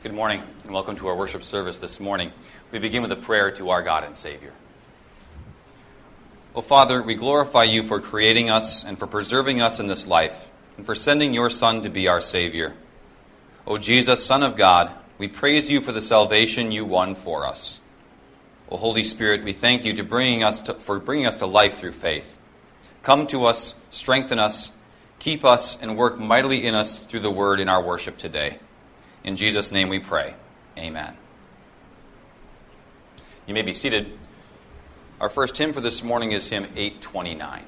Good morning, and welcome to our worship service this morning. We begin with a prayer to our God and Savior. O Father, we glorify you for creating us and for preserving us in this life, and for sending your Son to be our Savior. O Jesus, Son of God, we praise you for the salvation you won for us. O Holy Spirit, we thank you for bringing us to life through faith. Come to us, strengthen us, keep us, and work mightily in us through the word in our worship today. In Jesus' name we pray. Amen. You may be seated. Our first hymn for this morning is hymn 829.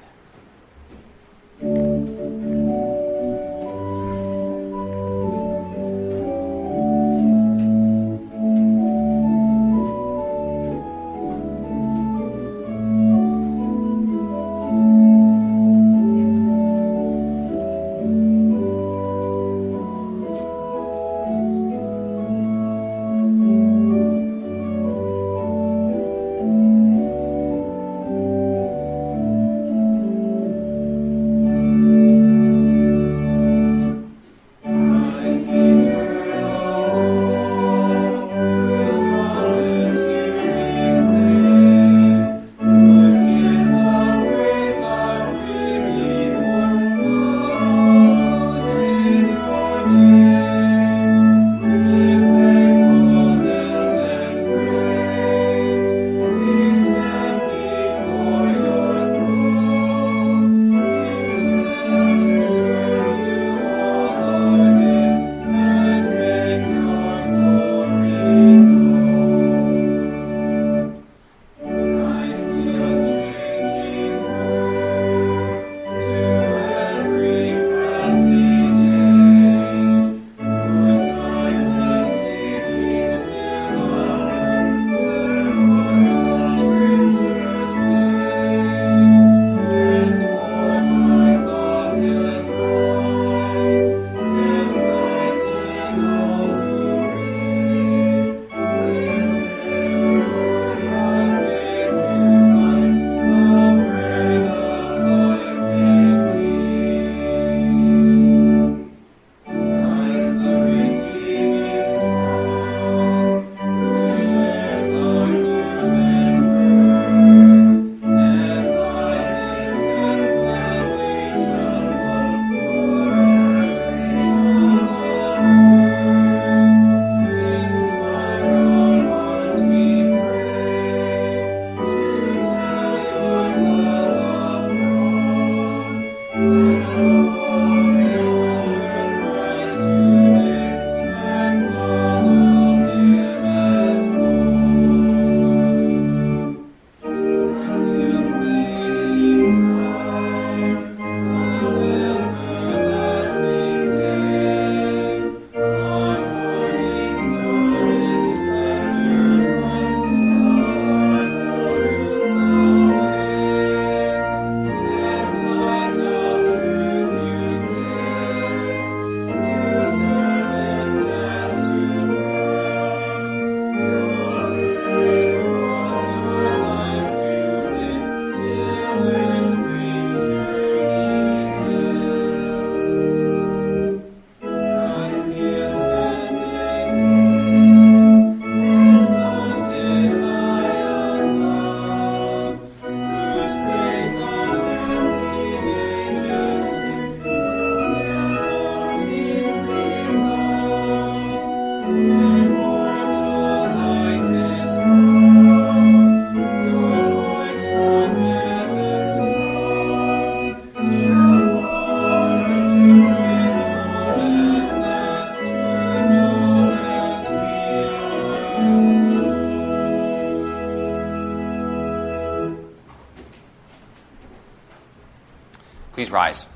Please rise.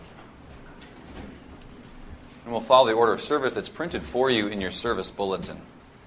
And we'll follow the order of service that's printed for you in your service bulletin.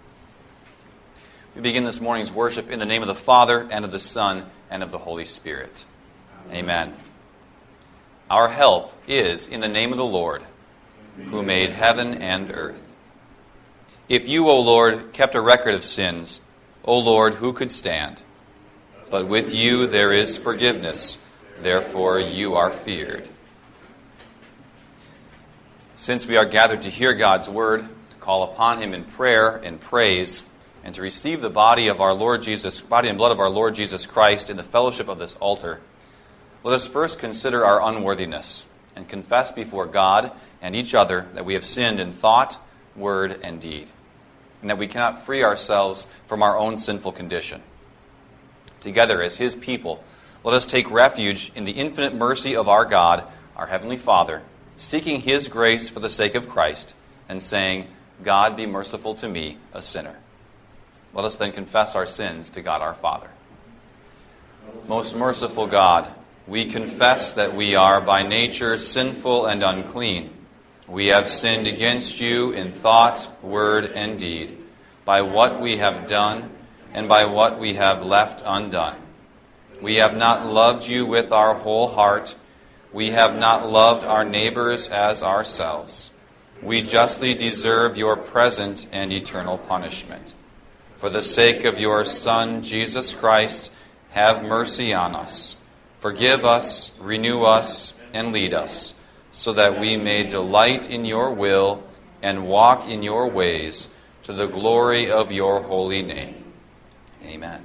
We begin this morning's worship in the name of the Father, and of the Son, and of the Holy Spirit. Amen. Our help is in the name of the Lord, who made heaven and earth. If you, O Lord, kept a record of sins, O Lord, who could stand? But with you there is forgiveness, therefore you are feared. Since we are gathered to hear God's word, to call upon him in prayer and praise, and to receive the body and blood of our Lord Jesus Christ in the fellowship of this altar, let us first consider our unworthiness and confess before God and each other that we have sinned in thought, word, and deed, and that we cannot free ourselves from our own sinful condition. Together as his people, let us take refuge in the infinite mercy of our God, our Heavenly Father, seeking his grace for the sake of Christ, and saying, God be merciful to me, a sinner. Let us then confess our sins to God our Father. Most merciful God, we confess that we are by nature sinful and unclean. We have sinned against you in thought, word, and deed, by what we have done and by what we have left undone. We have not loved you with our whole heart. We have not loved our neighbors as ourselves. We justly deserve your present and eternal punishment. For the sake of your Son, Jesus Christ, have mercy on us. Forgive us, renew us, and lead us, so that we may delight in your will and walk in your ways, to the glory of your holy name. Amen.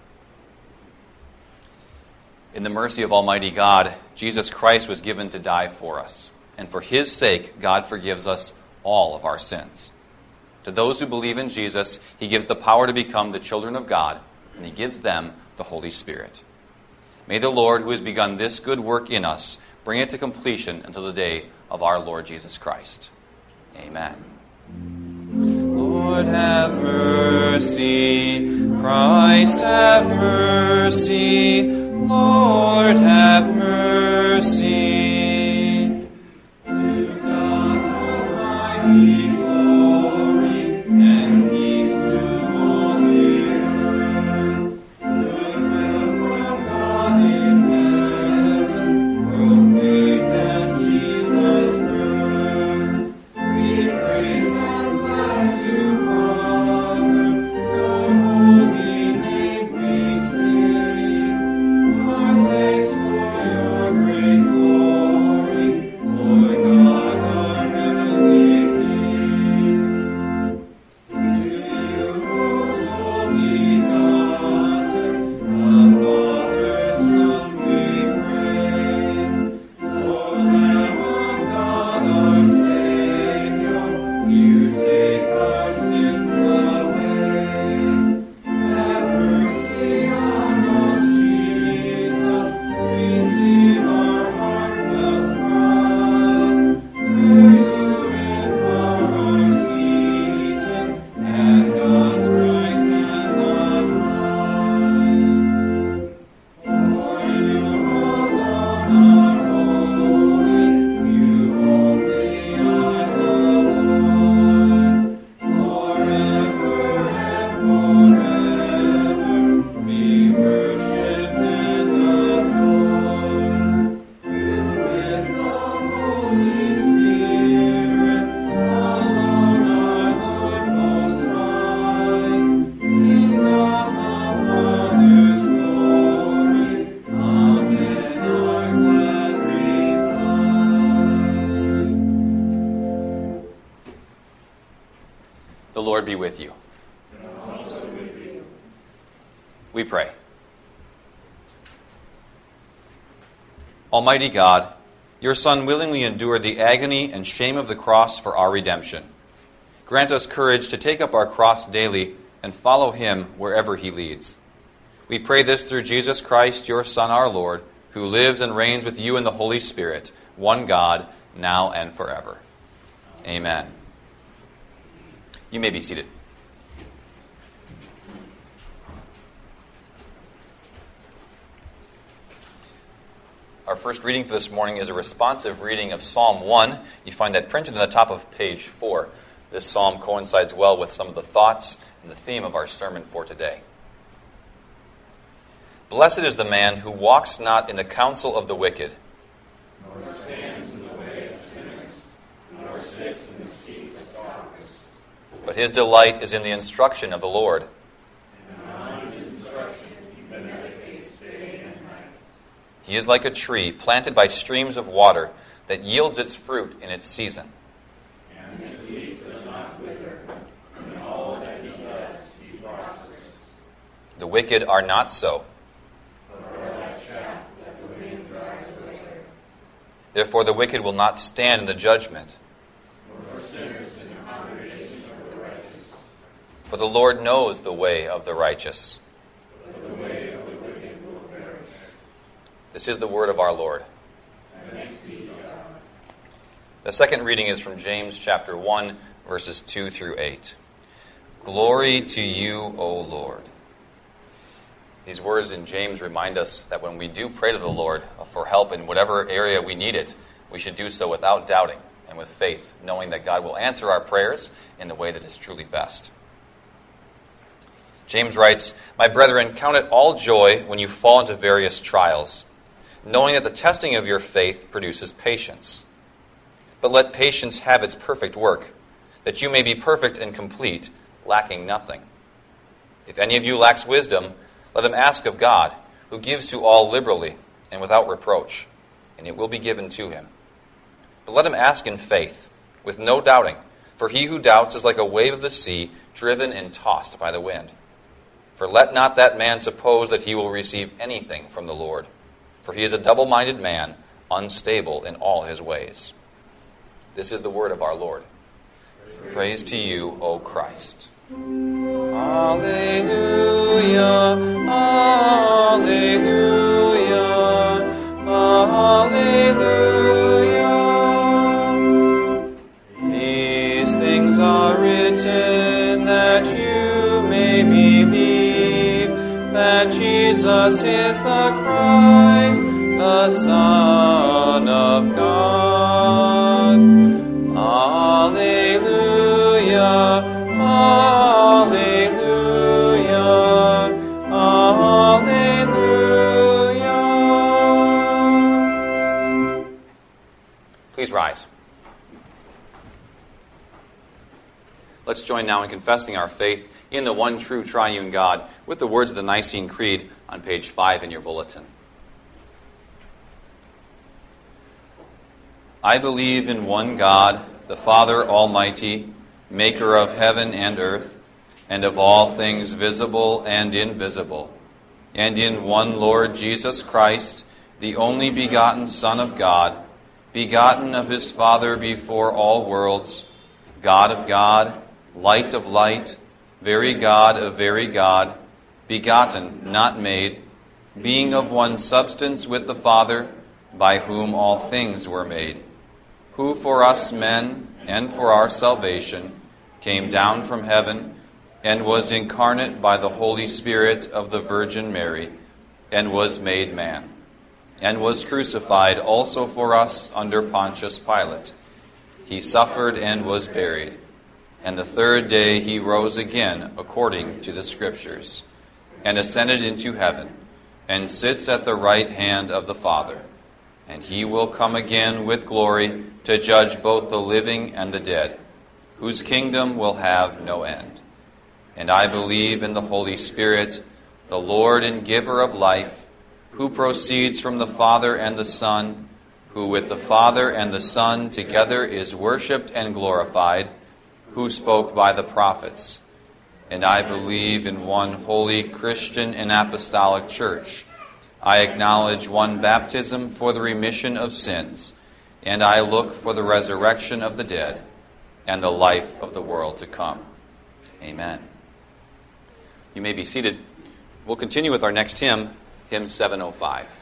In the mercy of Almighty God, Jesus Christ was given to die for us. And for his sake, God forgives us all of our sins. To those who believe in Jesus, he gives the power to become the children of God, and he gives them the Holy Spirit. May the Lord, who has begun this good work in us, bring it to completion until the day of our Lord Jesus Christ. Amen. Lord, have mercy. Christ, have mercy. Lord, have mercy. To God Almighty, glory and peace to all the earth. Goodwill from God in heaven, proclaim that Jesus' birth. We praise and bless you, Father, your holy name we sing. Our thanks for your great glory, Lord God, our heavenly King. To you, O sole begotten, the Father, Son, we pray. O Lamb of God, our Savior, you take our sins away. Have mercy on us, Jesus. Receive our heartfelt cry. Where you in power are seated, at God's right hand on high. For you alone are holy, you only are the Lord. Forever and forever be worshipped and adored. With the Holy Spirit, alone our Lord Most High, in God the Father's glory. Amen, our glad reply. The Lord be with you. We pray. Almighty God, your Son willingly endured the agony and shame of the cross for our redemption. Grant us courage to take up our cross daily and follow him wherever he leads. We pray this through Jesus Christ, your Son, our Lord, who lives and reigns with you in the Holy Spirit, one God, now and forever. Amen. You may be seated. Our first reading for this morning is a responsive reading of Psalm 1. You find that printed on the top of page 4. This psalm coincides well with some of the thoughts and the theme of our sermon for today. Blessed is the man who walks not in the counsel of the wicked, nor stands in the way of sinners, nor sits in the seat of scoffers. but his delight is in the instruction of the Lord. And on his instruction he meditates day and night. He is like a tree planted by streams of water that yields its fruit in its season. And his leaf does not wither, wicked are not so. Therefore the wicked will not stand in the judgment. For the Lord knows the way of the righteous. This is the word of our Lord. The second reading is from James chapter 1, verses 2 through 8. Glory to you, O Lord. These words in James remind us that when we do pray to the Lord for help in whatever area we need it, we should do so without doubting and with faith, knowing that God will answer our prayers in the way that is truly best. James writes, "My brethren, count it all joy when you fall into various trials, knowing that the testing of your faith produces patience. But let patience have its perfect work, that you may be perfect and complete, lacking nothing. If any of you lacks wisdom, let him ask of God, who gives to all liberally and without reproach, and it will be given to him. But let him ask in faith, with no doubting, for he who doubts is like a wave of the sea, driven and tossed by the wind. For let not that man suppose that he will receive anything from the Lord, for he is a double-minded man, unstable in all his ways." This is the word of our Lord. Praise to you, O Christ. Alleluia, alleluia, alleluia. These things are written that you may believe that Jesus is the Christ, the Son of God. Alleluia, alleluia, alleluia. Please rise. Let's join now in confessing our faith in the one true triune God with the words of the Nicene Creed on page 5 in your bulletin. I believe in one God, the Father Almighty, maker of heaven and earth, and of all things visible and invisible, and in one Lord Jesus Christ, the only begotten Son of God, begotten of his Father before all worlds, God of God, light of light, very God of very God, begotten, not made, being of one substance with the Father, by whom all things were made, who for us men and for our salvation came down from heaven and was incarnate by the Holy Spirit of the Virgin Mary and was made man, and was crucified also for us under Pontius Pilate. He suffered and was buried, and the third day he rose again according to the Scriptures, and ascended into heaven, and sits at the right hand of the Father. And he will come again with glory to judge both the living and the dead, whose kingdom will have no end. And I believe in the Holy Spirit, the Lord and giver of life, who proceeds from the Father and the Son, who with the Father and the Son together is worshipped and glorified, who spoke by the prophets. And I believe in one holy Christian and apostolic church. I acknowledge one baptism for the remission of sins, and I look for the resurrection of the dead and the life of the world to come. Amen. You may be seated. We'll continue with our next hymn, hymn 705.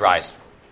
rise.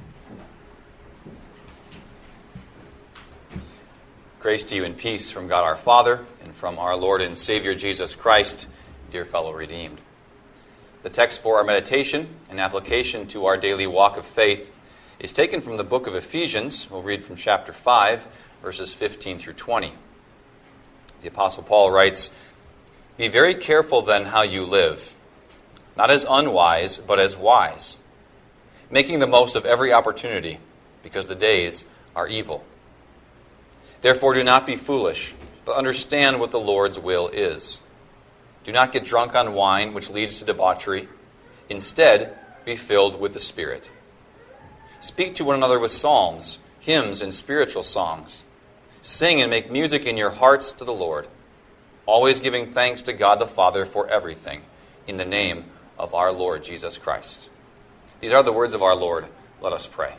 Grace to you and peace from God our Father and from our Lord and Savior Jesus Christ, dear fellow redeemed. The text for our meditation and application to our daily walk of faith is taken from the book of Ephesians. We'll read from chapter 5, verses 15 through 20. The Apostle Paul writes, "Be very careful then how you live, not as unwise, but as wise, making the most of every opportunity, because the days are evil. Therefore do not be foolish, but understand what the Lord's will is. Do not get drunk on wine, which leads to debauchery. Instead, be filled with the Spirit. Speak to one another with psalms, hymns, and spiritual songs. Sing and make music in your hearts to the Lord, always giving thanks to God the Father for everything, in the name of our Lord Jesus Christ." These are the words of our Lord. Let us pray.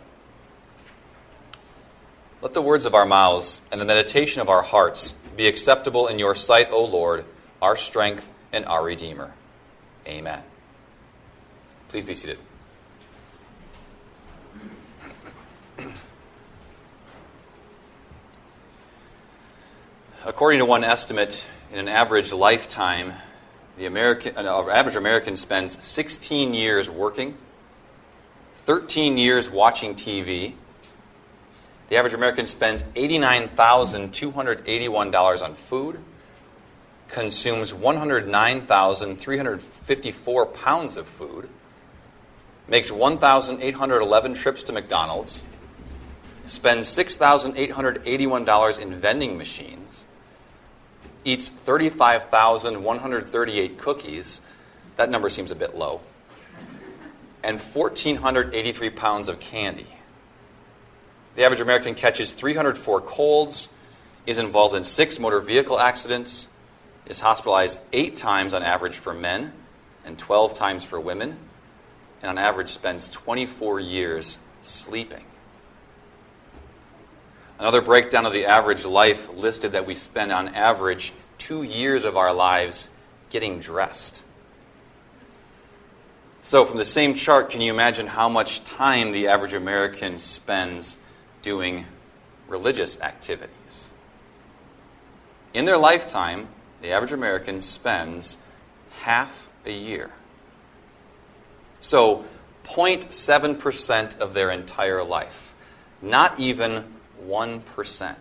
Let the words of our mouths and the meditation of our hearts be acceptable in your sight, O Lord, our strength and our Redeemer. Amen. Please be seated. According to one estimate, in an average lifetime, the average American spends 16 years working, 13 years watching TV. The average American spends $89,281 on food, consumes 109,354 pounds of food, makes 1,811 trips to McDonald's, spends $6,881 in vending machines, eats 35,138 cookies, that number seems a bit low, and 1,483 pounds of candy. The average American catches 304 colds, is involved in 6 motor vehicle accidents, is hospitalized 8 times on average for men and 12 times for women, and on average spends 24 years sleeping. Another breakdown of the average life listed that we spend on average 2 years of our lives getting dressed. So from the same chart, can you imagine how much time the average American spends doing religious activities? In their lifetime, the average American spends half a year. So 0.7% of their entire life. Not even 1%.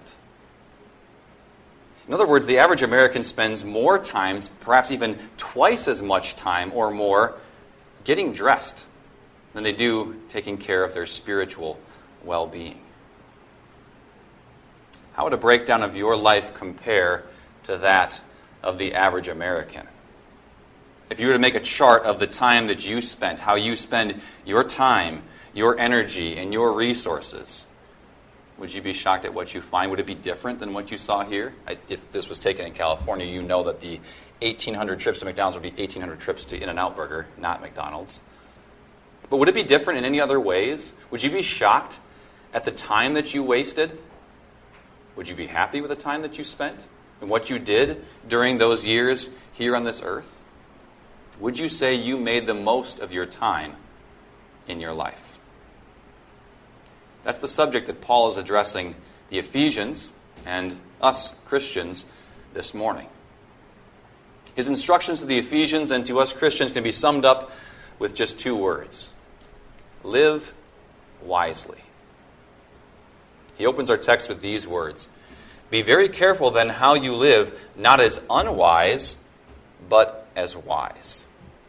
In other words, the average American spends more times, perhaps even twice as much time or more, getting dressed than they do taking care of their spiritual well-being. How would a breakdown of your life compare to that of the average American? If you were to make a chart of the time that you spent, how you spend your time, your energy, and your resources, would you be shocked at what you find? Would it be different than what you saw here? If this was taken in California, you know that the 1,800 trips to McDonald's would be 1,800 trips to In-N-Out Burger, not McDonald's. But would it be different in any other ways? Would you be shocked at the time that you wasted? Would you be happy with the time that you spent and what you did during those years here on this earth? Would you say you made the most of your time in your life? That's the subject that Paul is addressing the Ephesians and us Christians this morning. His instructions to the Ephesians and to us Christians can be summed up with just 2 words. Live wisely. He opens our text with these words. Be very careful then how you live, not as unwise, but as wise.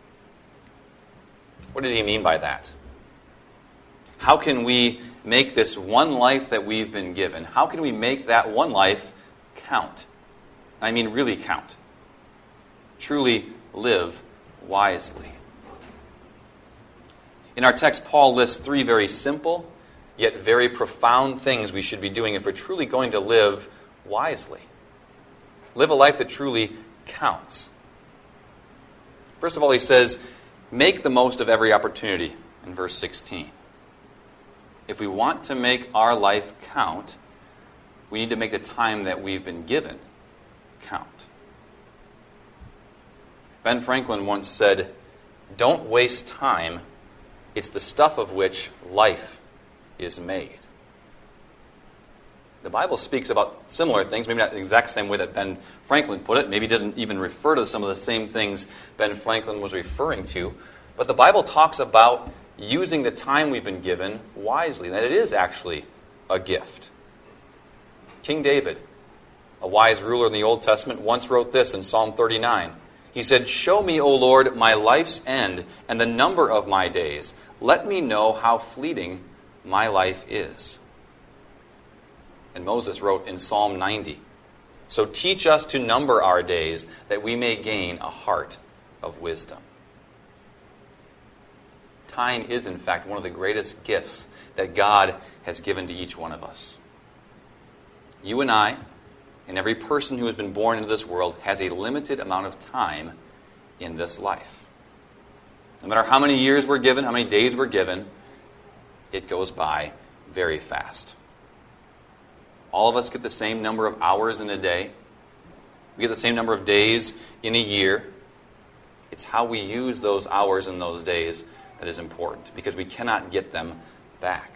What does he mean by that? How can we make this one life that we've been given, how can we make that one life count? I mean really count. Truly live wisely. In our text, Paul lists 3 very simple, yet very profound things we should be doing if we're truly going to live wisely. Live a life that truly counts. First of all, he says, make the most of every opportunity in verse 16. If we want to make our life count, we need to make the time that we've been given count. Ben Franklin once said, don't waste time, It's the stuff of which life is made. The Bible speaks about similar things, maybe not the exact same way that Ben Franklin put it. Maybe it doesn't even refer to some of the same things Ben Franklin was referring to. But the Bible talks about using the time we've been given wisely, that it is actually a gift. King David, a wise ruler in the Old Testament, once wrote this in Psalm 39. He said, "Show me, O Lord, my life's end and the number of my days. Let me know how fleeting my life is." And Moses wrote in Psalm 90, "So teach us to number our days, that we may gain a heart of wisdom." Time is, in fact, one of the greatest gifts that God has given to each one of us. You and I, and every person who has been born into this world, has a limited amount of time in this life. No matter how many years we're given, how many days we're given, it goes by very fast. All of us get the same number of hours in a day. We get the same number of days in a year. It's how we use those hours and those days that is important, because we cannot get them back.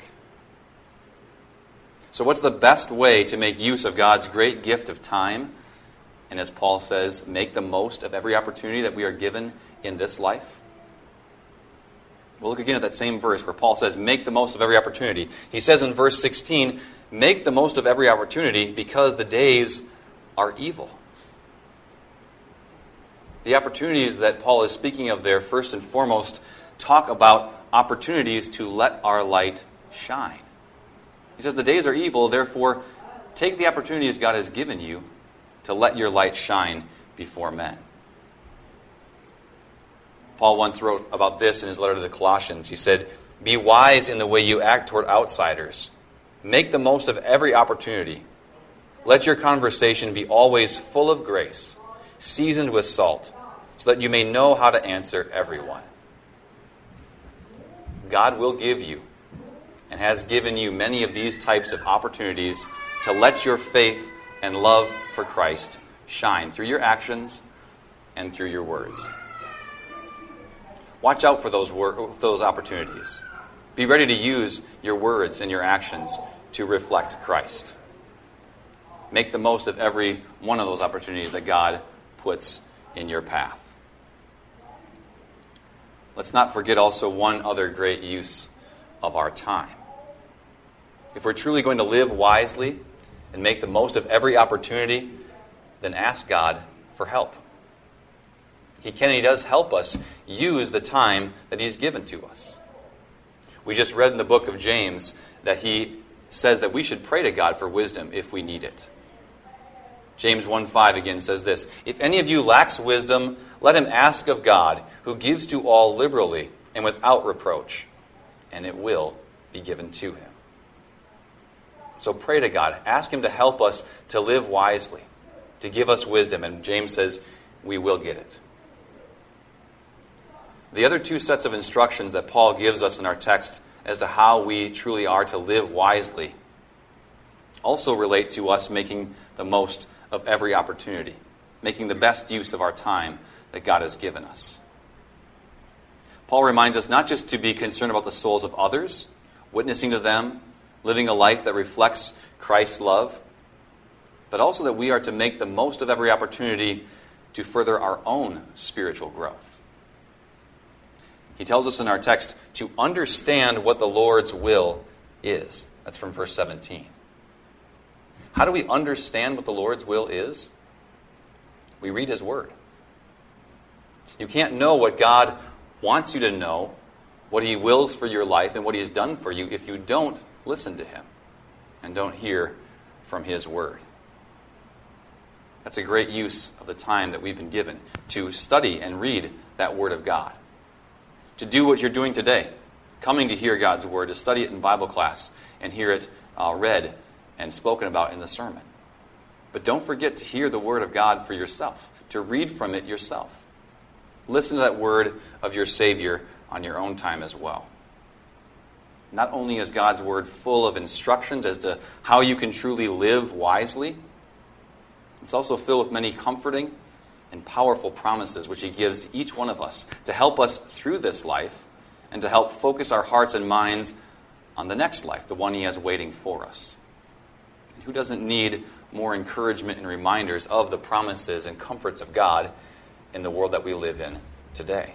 So what's the best way to make use of God's great gift of time? And as Paul says, make the most of every opportunity that we are given in this life. We'll look again at that same verse where Paul says, make the most of every opportunity. He says in verse 16, make the most of every opportunity because the days are evil. The opportunities that Paul is speaking of there, first and foremost, talk about opportunities to let our light shine. He says the days are evil, therefore take the opportunities God has given you to let your light shine before men. Paul once wrote about this in his letter to the Colossians. He said, "Be wise in the way you act toward outsiders. Make the most of every opportunity. Let your conversation be always full of grace, seasoned with salt, so that you may know how to answer everyone." God will give you and has given you many of these types of opportunities to let your faith and love for Christ shine through your actions and through your words. Watch out for those opportunities. Be ready to use your words and your actions to reflect Christ. Make the most of every one of those opportunities that God puts in your path. Let's not forget also one other great use of our time. If we're truly going to live wisely and make the most of every opportunity, then ask God for help. He can and He does help us use the time that He's given to us. We just read in the book of James that he says that we should pray to God for wisdom if we need it. James 1:5 again says this, "If any of you lacks wisdom, let him ask of God, who gives to all liberally and without reproach, and it will be given to him." So pray to God. Ask Him to help us to live wisely, to give us wisdom. And James says we will get it. The other two sets of instructions that Paul gives us in our text as to how we truly are to live wisely also relate to us making the most of every opportunity, making the best use of our time that God has given us. Paul reminds us not just to be concerned about the souls of others, witnessing to them, living a life that reflects Christ's love, but also that we are to make the most of every opportunity to further our own spiritual growth. He tells us in our text to understand what the Lord's will is. That's from verse 17. How do we understand what the Lord's will is? We read His Word. You can't know what God wants you to know, what He wills for your life, and what He has done for you if you don't listen to Him and don't hear from His Word. That's a great use of the time that we've been given to study and read that Word of God. To do what you're doing today, coming to hear God's Word, to study it in Bible class and hear it read and spoken about in the sermon. But don't forget to hear the Word of God for yourself, to read from it yourself. Listen to that Word of your Savior on your own time as well. Not only is God's Word full of instructions as to how you can truly live wisely, it's also filled with many comforting and powerful promises which He gives to each one of us to help us through this life and to help focus our hearts and minds on the next life, the one he has waiting for us. And who doesn't need more encouragement and reminders of the promises and comforts of God in the world that we live in today?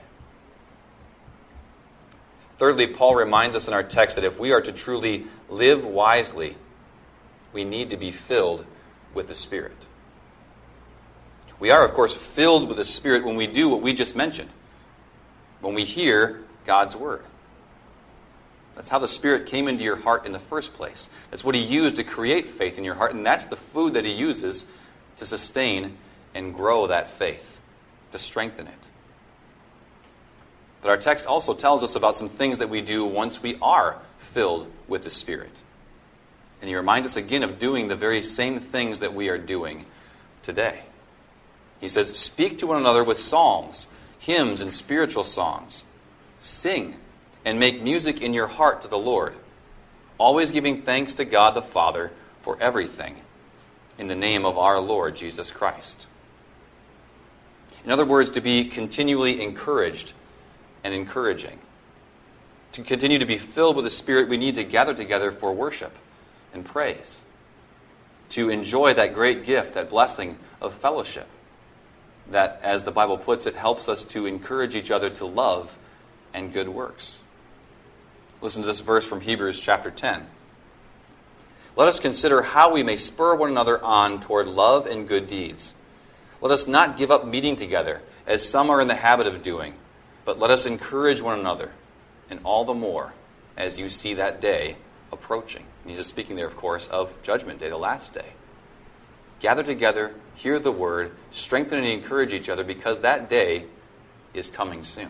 Thirdly, Paul reminds us in our text that if we are to truly live wisely, we need to be filled with the Spirit. We are, of course, filled with the Spirit when we do what we just mentioned, when we hear God's Word. That's how the Spirit came into your heart in the first place. That's what he used to create faith in your heart, and that's the food that he uses to sustain and grow that faith, to strengthen it. But our text also tells us about some things that we do once we are filled with the Spirit. And he reminds us again of doing the very same things that we are doing today. He says, "Speak to one another with psalms, hymns, and spiritual songs. Sing and make music in your heart to the Lord, always giving thanks to God the Father for everything, in the name of our Lord Jesus Christ." In other words, to be continually encouraged and encouraging. To continue to be filled with the Spirit, we need to gather together for worship and praise. To enjoy that great gift, that blessing of fellowship, that, as the Bible puts it, helps us to encourage each other to love and good works. Listen to this verse from Hebrews chapter 10. "Let us consider how we may spur one another on toward love and good deeds. Let us not give up meeting together, as some are in the habit of doing, but let us encourage one another, and all the more as you see that day approaching." And he's just speaking there, of course, of Judgment Day, the last day. Gather together, hear the word, strengthen and encourage each other, because that day is coming soon.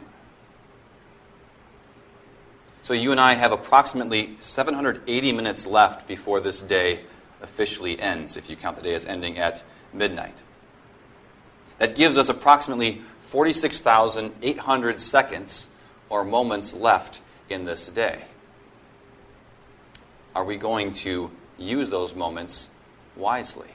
So you and I have approximately 780 minutes left before this day officially ends, if you count the day as ending at midnight. That gives us approximately 46,800 seconds or moments left in this day. Are we going to use those moments wisely?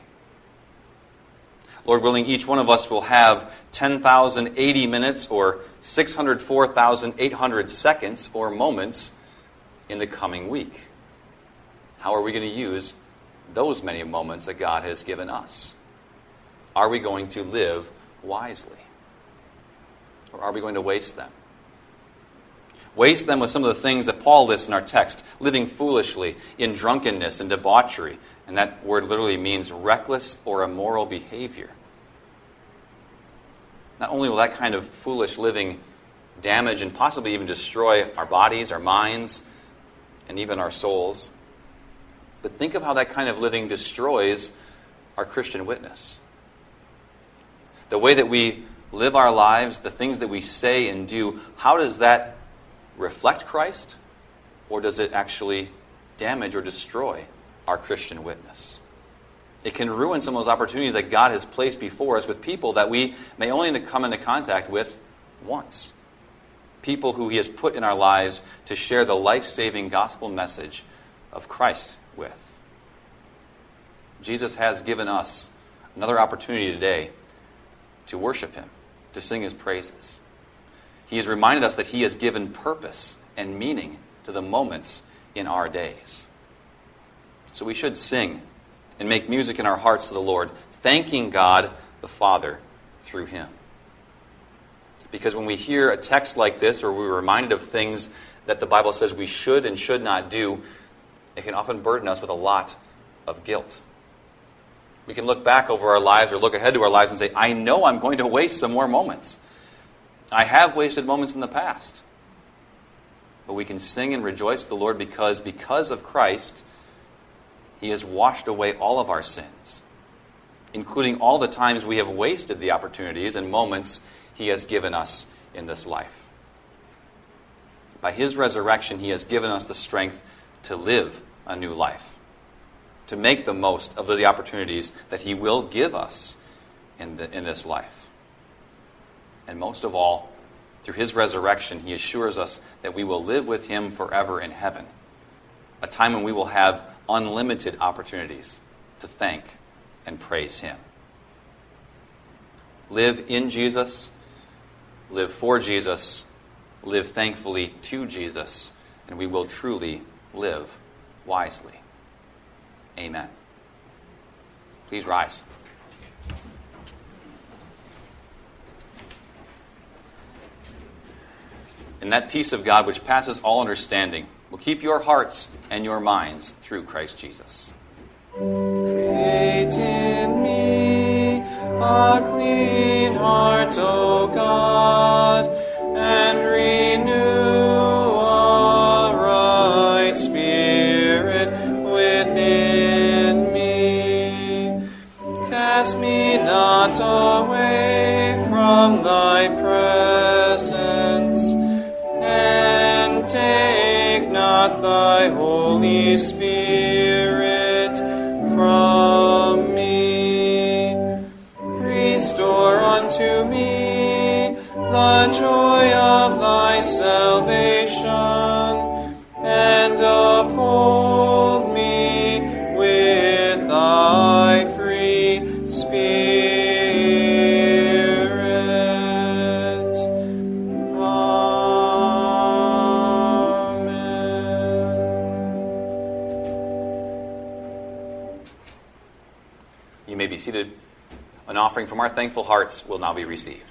Lord willing, each one of us will have 10,080 minutes or 604,800 seconds or moments in the coming week. How are we going to use those many moments that God has given us? Are we going to live wisely? Or are we going to waste them? Waste them with some of the things that Paul lists in our text. Living foolishly, in drunkenness and debauchery. And that word literally means reckless or immoral behavior. Not only will that kind of foolish living damage and possibly even destroy our bodies, our minds, and even our souls, but think of how that kind of living destroys our Christian witness. The way that we live our lives, the things that we say and do, how does that reflect Christ? Or does it actually damage or destroy our Christian witness? It can ruin some of those opportunities that God has placed before us with people that we may only come into contact with once. People who he has put in our lives to share the life-saving gospel message of Christ with. Jesus has given us another opportunity today to worship him, to sing his praises. He has reminded us that he has given purpose and meaning to the moments in our days. So we should sing and make music in our hearts to the Lord, thanking God the Father through him. Because when we hear a text like this, or we're reminded of things that the Bible says we should and should not do, it can often burden us with a lot of guilt. We can look back over our lives or look ahead to our lives and say, I know I'm going to waste some more moments. I have wasted moments in the past. But we can sing and rejoice to the Lord because of Christ, he has washed away all of our sins, including all the times we have wasted the opportunities and moments he has given us in this life. By his resurrection, he has given us the strength to live a new life, to make the most of the opportunities that he will give us in this life. And most of all, through his resurrection, he assures us that we will live with him forever in heaven, a time when we will have unlimited opportunities to thank and praise him. Live in Jesus, live for Jesus, live thankfully to Jesus, and we will truly live wisely. Amen. Please rise. And that peace of God which passes all understanding will keep your hearts and your minds through Christ Jesus. Create in me a clean heart, O God, and renew a right spirit within me. Cast me not away from thy presence, and take not thy Holy Spirit from me. Restore unto me the joy of thy salvation, and uphold me with thy free Spirit. You may be seated. An offering from our thankful hearts will now be received.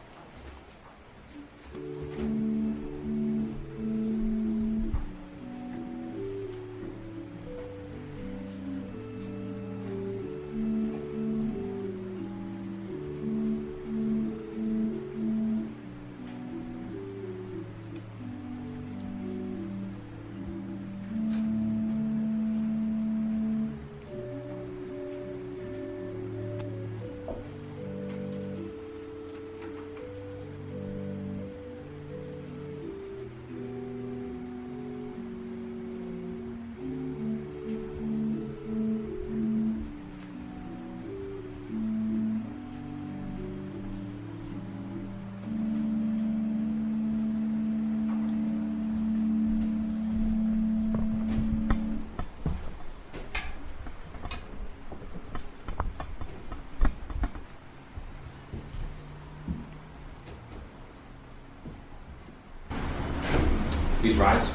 Please rise.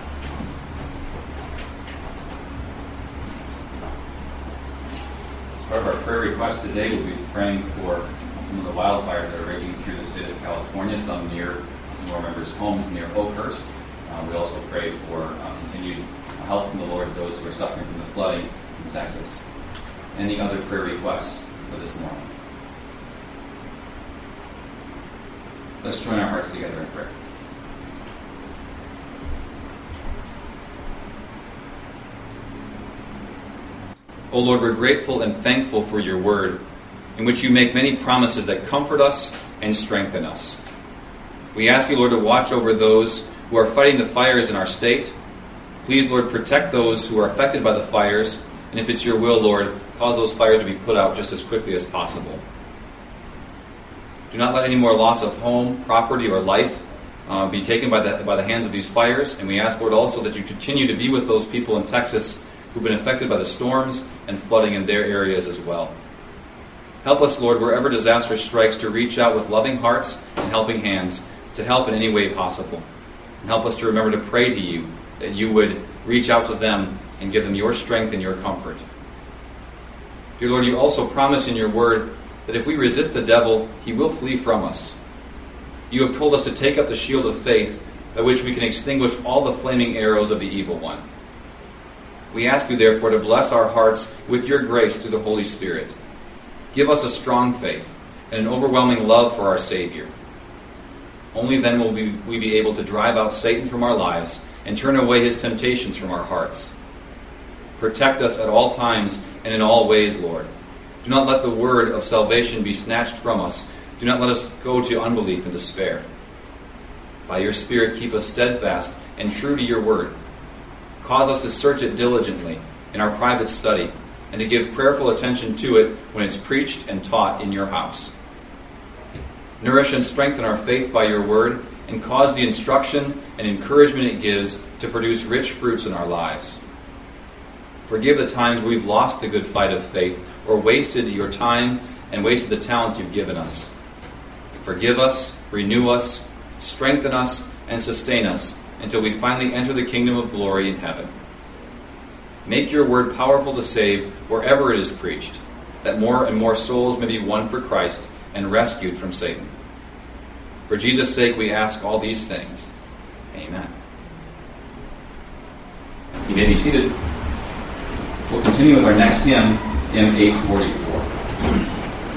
As part of our prayer request today, we'll be praying for some of the wildfires that are raging through the state of California, some near some of our members' homes near Oakhurst. We also pray for continued help from the Lord to those who are suffering from the flooding in Texas. Any other prayer requests for this morning? Let's join our hearts together in prayer. O Lord, we're grateful and thankful for your word, in which you make many promises that comfort us and strengthen us. We ask you, Lord, to watch over those who are fighting the fires in our state. Please, Lord, protect those who are affected by the fires, and if it's your will, Lord, cause those fires to be put out just as quickly as possible. Do not let any more loss of home, property, or life be taken by the hands of these fires, and we ask, Lord, also that you continue to be with those people in Texas who've been affected by the storms and flooding in their areas as well. Help us, Lord, wherever disaster strikes, to reach out with loving hearts and helping hands to help in any way possible. And help us to remember to pray to you, that you would reach out to them and give them your strength and your comfort. Dear Lord, you also promise in your word that if we resist the devil, he will flee from us. You have told us to take up the shield of faith, by which we can extinguish all the flaming arrows of the evil one. We ask you, therefore, to bless our hearts with your grace through the Holy Spirit. Give us a strong faith and an overwhelming love for our Savior. Only then will we be able to drive out Satan from our lives and turn away his temptations from our hearts. Protect us at all times and in all ways, Lord. Do not let the word of salvation be snatched from us. Do not let us go to unbelief and despair. By your Spirit, keep us steadfast and true to your word. Cause us to search it diligently in our private study and to give prayerful attention to it when it's preached and taught in your house. Nourish and strengthen our faith by your word and cause the instruction and encouragement it gives to produce rich fruits in our lives. Forgive the times we've lost the good fight of faith or wasted your time and wasted the talents you've given us. Forgive us, renew us, strengthen us, and sustain us until we finally enter the kingdom of glory in heaven. Make your word powerful to save wherever it is preached, that more and more souls may be won for Christ and rescued from Satan. For Jesus' sake we ask all these things. Amen. You may be seated. We'll continue with our next hymn, hymn 844.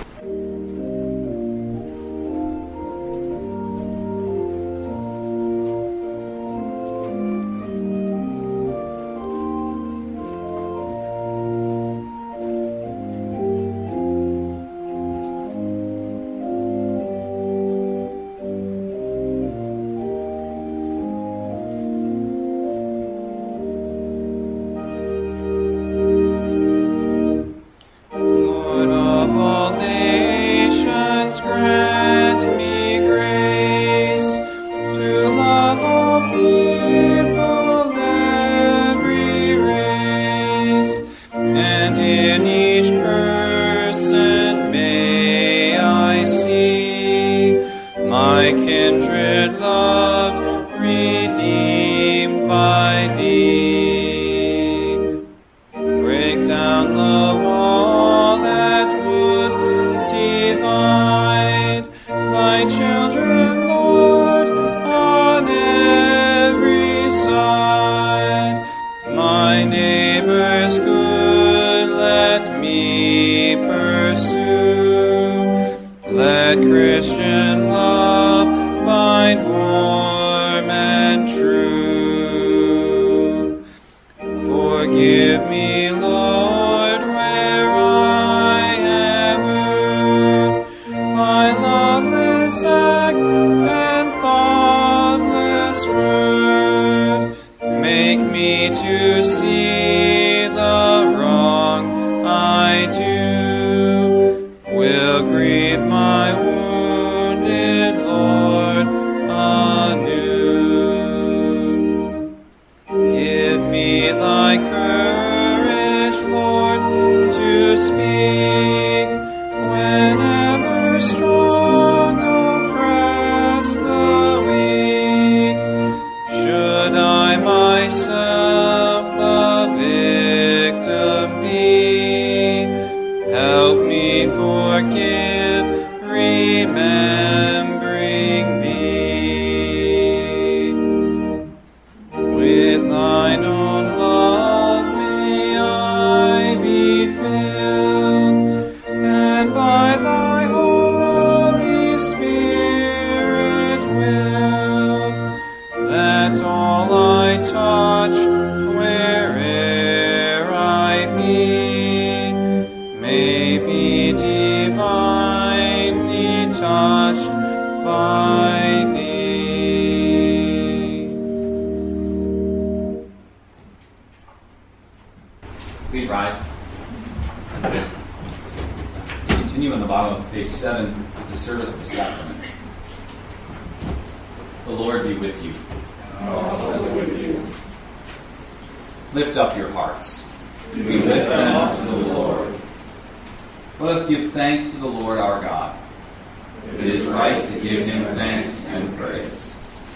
Please rise. We continue on the bottom of page 7, the service of the sacrament. The Lord be with you. Also with you. Lift up your hearts. We lift them up to the Lord. Let us give thanks to the Lord our God. It is right to give him thanks and praise.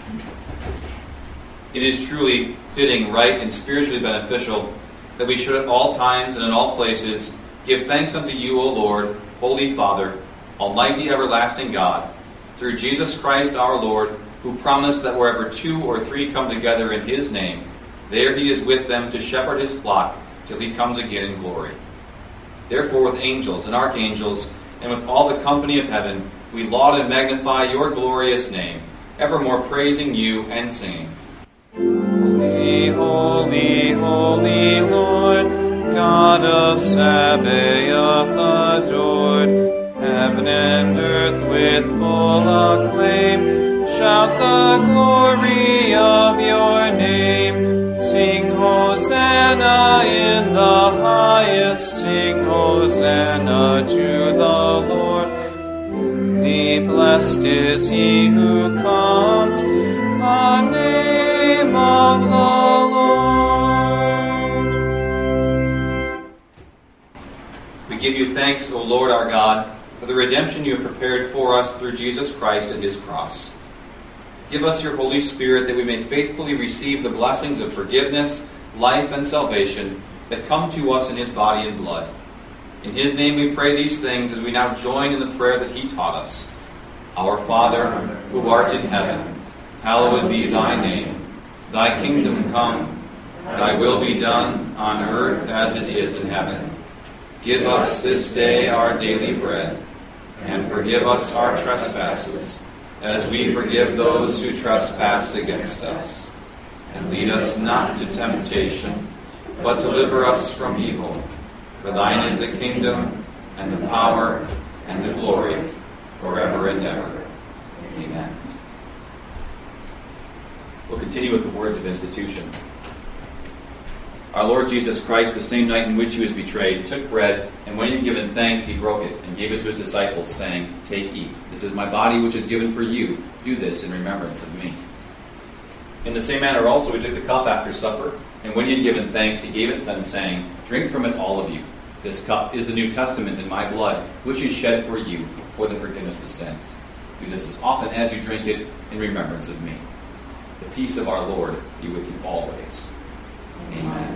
It is truly fitting, right, and spiritually beneficial that we should at all times and in all places give thanks unto you, O Lord, Holy Father, Almighty everlasting God, through Jesus Christ our Lord, who promised that wherever 2 or 3 come together in his name, there he is with them to shepherd his flock till he comes again in glory. Therefore with angels and archangels, and with all the company of heaven, we laud and magnify your glorious name, evermore praising you and singing. Holy, holy, holy Lord, God of Sabaoth adored, heaven and earth with full acclaim, shout the glory of your name. Sing Hosanna in the highest, sing Hosanna to the Lord. Blessed is he who comes, the name of the Lord. We give you thanks, O Lord our God, for the redemption you have prepared for us through Jesus Christ and his cross. Give us your Holy Spirit that we may faithfully receive the blessings of forgiveness, life, and salvation that come to us in his body and blood. In his name we pray these things as we now join in the prayer that he taught us. Our Father, who art in heaven, hallowed be thy name. Thy kingdom come, thy will be done on earth as it is in heaven. Give us this day our daily bread, and forgive us our trespasses, as we forgive those who trespass against us. And lead us not into temptation, but deliver us from evil. For thine is the kingdom, and the power, and the glory, forever and ever. Amen. We'll continue with the words of institution. Our Lord Jesus Christ, the same night in which he was betrayed, took bread, and when he had given thanks, he broke it, and gave it to his disciples, saying, Take, eat. This is my body, which is given for you. Do this in remembrance of me. In the same manner also he took the cup after supper, and when he had given thanks, he gave it to them, saying, Drink from it, all of you. This cup is the New Testament in my blood, which is shed for you, for the forgiveness of sins. Do this as often as you drink it in remembrance of me. The peace of our Lord be with you always. Amen.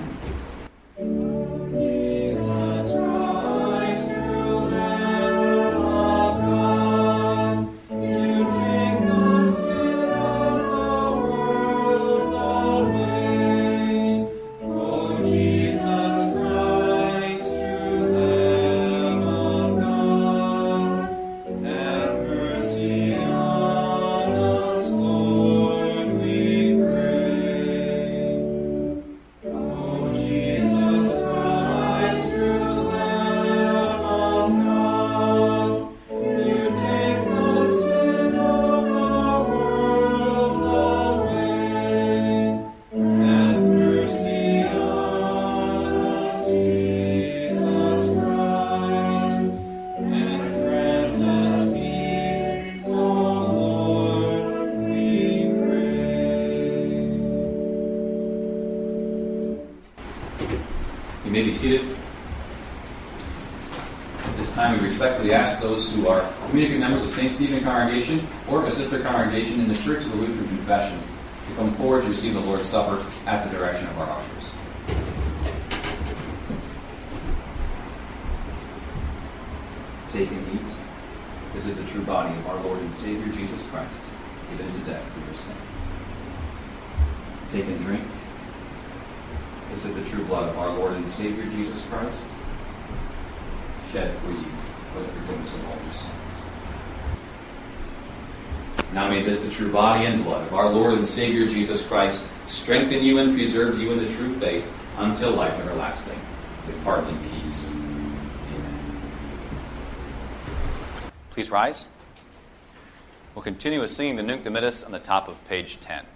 You may be seated. At this time, we respectfully ask those who are communicant members of St. Stephen Congregation or of a sister congregation in the Church of the Lutheran Confession to come forward to receive the Lord's Supper at the direction of our ushers. Take and eat. This is the true body of our Lord and Savior Jesus Christ, given to death for your sin. Take and drink. This is the true blood of our Lord and Savior Jesus Christ, shed for you for the forgiveness of all your sins. Now may this, the true body and blood of our Lord and Savior Jesus Christ, strengthen you and preserve you in the true faith until life everlasting. Depart in peace. Amen. Please rise. We'll continue with singing the Nunc Dimittis on the top of page 10.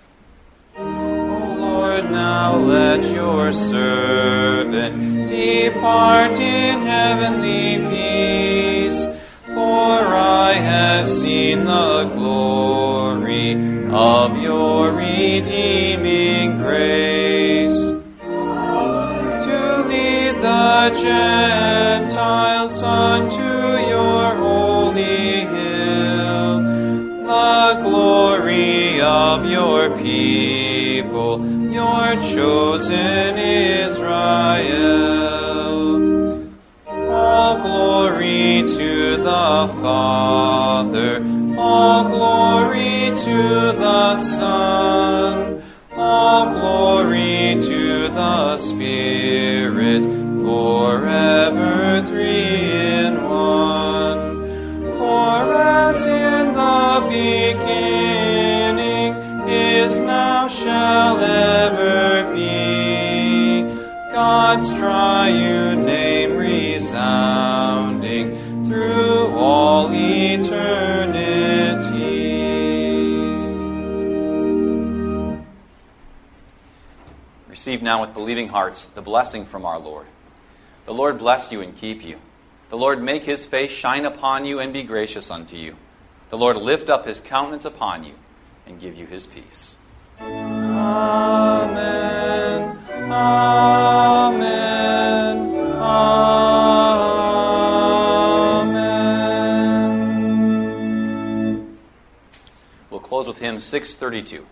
Lord, now let your servant depart in heavenly peace, for I have seen the glory of your redeeming grace, to lead the Gentiles unto your holy hill, the glory of your people, your chosen Israel. All glory to the Father, all glory to the Son, all glory to the Spirit, forever three in one. For as in the beginning, is now, shall ever be, God's triune name resounding through all eternity. Receive now with believing hearts the blessing from our Lord. The Lord bless you and keep you. The Lord make his face shine upon you and be gracious unto you. The Lord lift up his countenance upon you and give you his peace. Amen. Amen. Amen. We'll close with with hymn 632.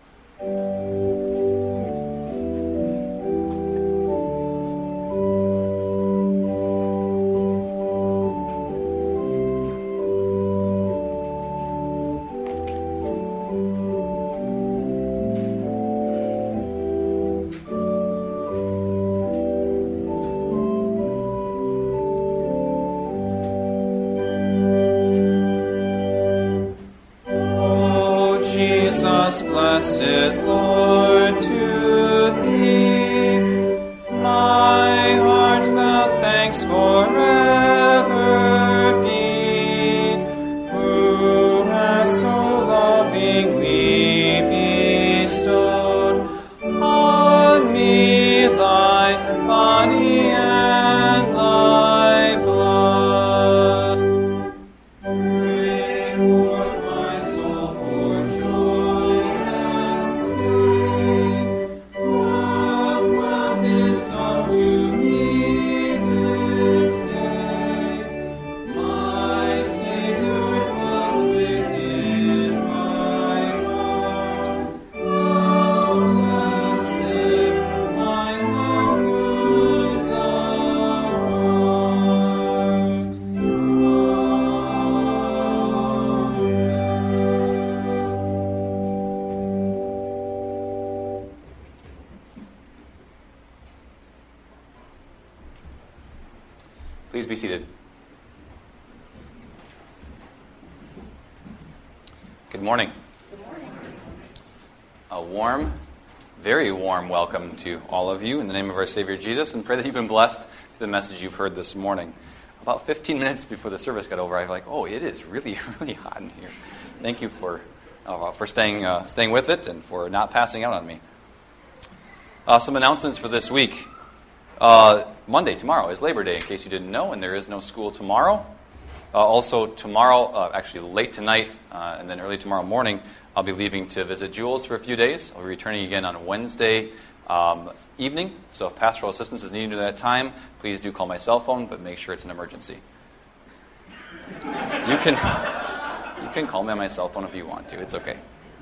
Blessed Lord, to thee my heartfelt thanks forever be, who has so lovingly bestowed on me thy body and thy blood. Bring forth my soul for joy. Please be seated. Good morning. Good morning. A warm, very warm welcome to all of you in the name of our Savior Jesus, and pray that you've been blessed through the message you've heard this morning. About 15 minutes before the service got over, I was like, oh, it is really, really hot in here. Thank you for staying with it and for not passing out on me. Some announcements for this week. Monday, tomorrow, is Labor Day, in case you didn't know, and there is no school tomorrow. Also, tomorrow, actually late tonight and then early tomorrow morning, I'll be leaving to visit Jules for a few days. I'll be returning again on Wednesday evening, so if pastoral assistance is needed at that time, please do call my cell phone, but make sure it's an emergency. You can call me on my cell phone if you want to. It's okay.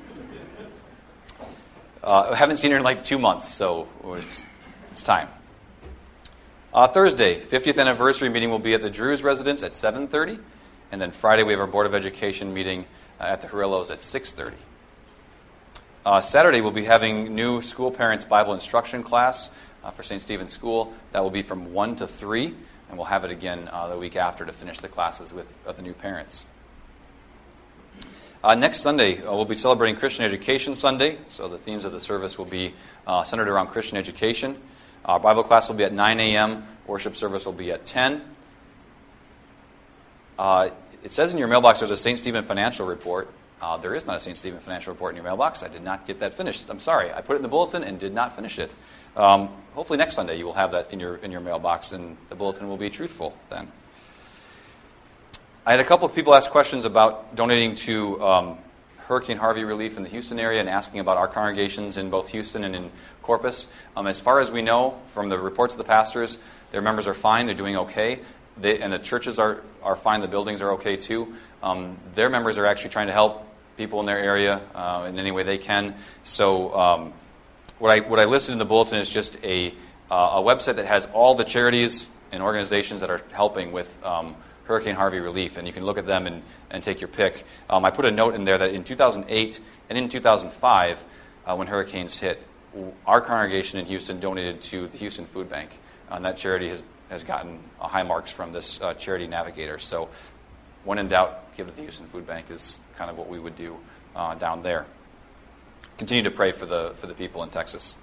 I haven't seen her in like 2 months, so it's time. Thursday, 50th anniversary meeting will be at the Drews residence at 7:30. And then Friday, we have our Board of Education meeting at the Harillos at 6:30. Saturday, we'll be having new school parents Bible instruction class for St. Stephen's School. That will be from 1 to 3. And we'll have it again the week after to finish the classes with the new parents. Next Sunday, we'll be celebrating Christian Education Sunday. So the themes of the service will be centered around Christian education. Bible class will be at 9 a.m. Worship service will be at 10. It says in your mailbox there's a St. Stephen financial report. There is not a St. Stephen financial report in your mailbox. I did not get that finished. I'm sorry. I put it in the bulletin and did not finish it. Hopefully next Sunday you will have that in your mailbox, and the bulletin will be truthful then. I had a couple of people ask questions about donating to Hurricane Harvey relief in the Houston area and asking about our congregations in both Houston and in Corpus. As far as we know from the reports of the pastors, their members are fine. They're doing okay. And the churches are fine. The buildings are okay too. Their members are actually trying to help people in their area in any way they can. So what I listed in the bulletin is just a website that has all the charities and organizations that are helping with Hurricane Harvey relief, and you can look at them and take your pick. I put a note in there that in 2008 and in 2005, when hurricanes hit, our congregation in Houston donated to the Houston Food Bank, and that charity has gotten high marks from this charity navigator. So when in doubt, give to the Houston Food Bank is kind of what we would do down there. Continue to pray for the people in Texas.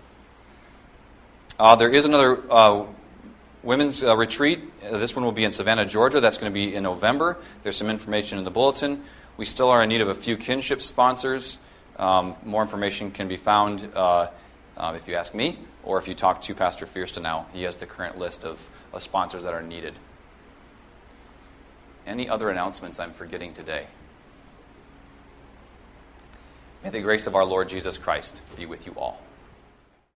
There is another women's retreat. This one will be in Savannah, Georgia. That's going to be in November. There's some information in the bulletin. We still are in need of a few kinship sponsors. More information can be found if you ask me, or if you talk to Pastor Fierstenaw. He has the current list of sponsors that are needed. Any other announcements I'm forgetting today? May the grace of our Lord Jesus Christ be with you all.